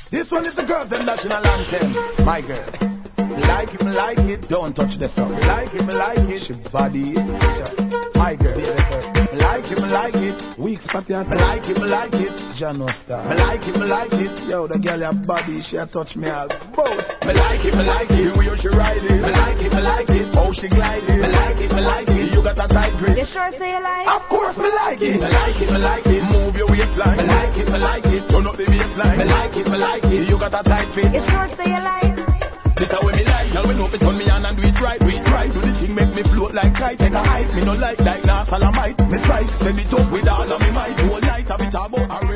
This one is the girls' national anthem. My girl. Like it, don't touch the song. Like it, she body. My girl. Like it, weak spot ya. Like it, Jano Star. Like it, yo, the girl your body, she a touch me all both. Me like it, the way she ride it. Me like it, how she glide it. Me like it, you got a tight grip. You sure say you like? Of course me like it. Me like it, move your waistline. Me like it, turn up the baseline. Me like it, you got a tight fit. You sure say you like? This is what me like, y'all we know it turn me on and do it right. Do the thing make me float like kite. Take a hike, me no like nah salamite. Me strike, send it up with all of me might. Whole night I be talk about